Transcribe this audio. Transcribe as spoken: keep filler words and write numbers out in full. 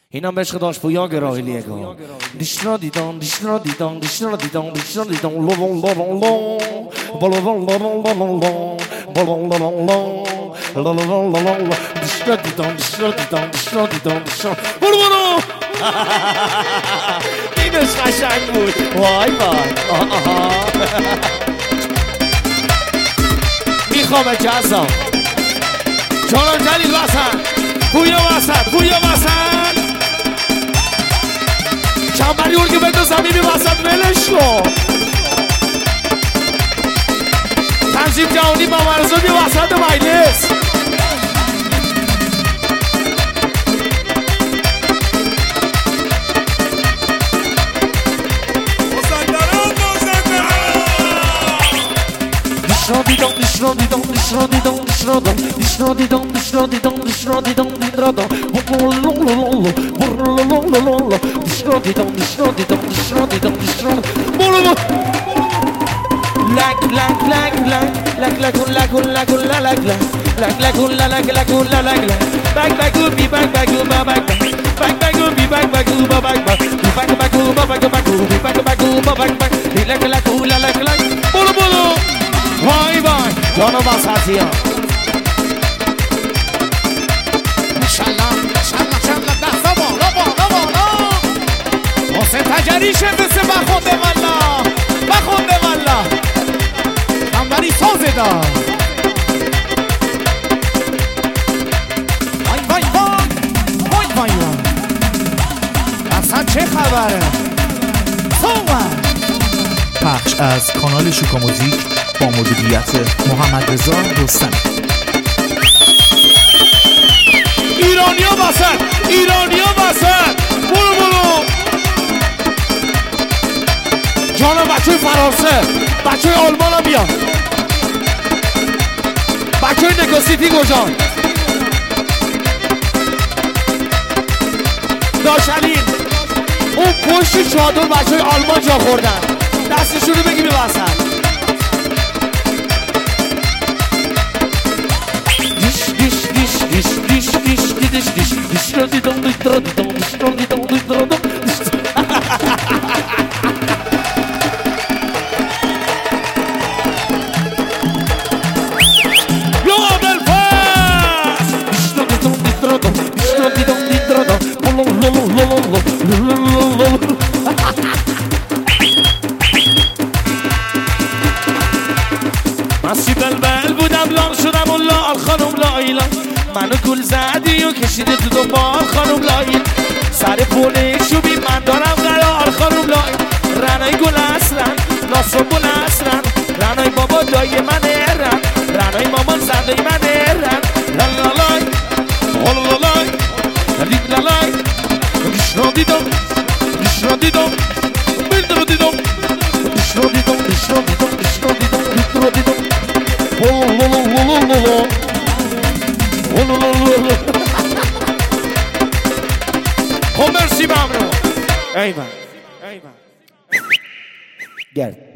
اینم به عشق داشت پویا گراهی لیگا دیشنا دیدان دیشنا دیدان دیشنا دیدان دیشنا دیدان لولون لولون لون بلولون لولون لولون لون بلولون لولون لولون لولون دیشنا دیدان دیشنا دیدان دیشنا دیدان دیشنا برو برو اینش قشنگ بود وای وای میخوام جزا جانم جلیل واسن پویا واسن پویا واسن چنبری اون که بگو زمینی واسط ولش کن تنظیم جهانی با مرزون بی واسط مجلس دیدم دیشنا دیدم دیشنا دیدم دیشنا دیدم دیشنا دیدم دیشنا دیدم دیشنا دیدم دیشنا دیدم دیشنا دیدم دیشنا دیدم دیشنا لک لک لک لک لک لک لک لک لک لک لک لک لک لک لک بگ بگو بی بگ بگو با بگ بگ بگو بی بگ بگو با بگ بگ بگو با بگ بگو بی بگ بگو با بگ بگ لک لک لک لک برو برو وای وای جانو باساتی ها ماشالله ماشالله ماشالله دستا بالا بالا بالا حسین تجری شمسه بخونده والا بخونده والا نمبری سازه دا وای وای وای وای وای وای اصلا چه خبره صحبت پخش از کانال شوکا موزیک با مدیریت محمد رضا رستمی. ایرانیا واسط ایرانیا واسط برو برو جانا بچه فرانسه بچه آلمان ها بیان بچه نگاسیتی گجان داشلین اون پشت چادر بچه آلمان جا خوردن دستشون رو بگی ببسن Diş diş diş diş diş diş diş rodi dom diş rodi dom diş rodi dom diş rodi dom Yo del fast diş rodi dom diş rodi dom diş rodi dom diş rodi dom lo lo lo lo lo lo مسجد البل بودم لام شدم و لال خانم لایلا منو گل زدی و کشیده تو دنبال خانم لایلا سر پونه شوبی من دارم قرار خانم لایلا رنای گل اصلن ناسو گل اصلن رنای بابا دای من رن رنای مامان زنده من رن لالالای لالالای لالالای دیش رو دیدم دیش رو دیدم بیلد رو دیدم دیش رو دیدم دیش رو دیدم دیش رو دیدم دیش رو دیدم خب مرسی ممنون ایوان گرد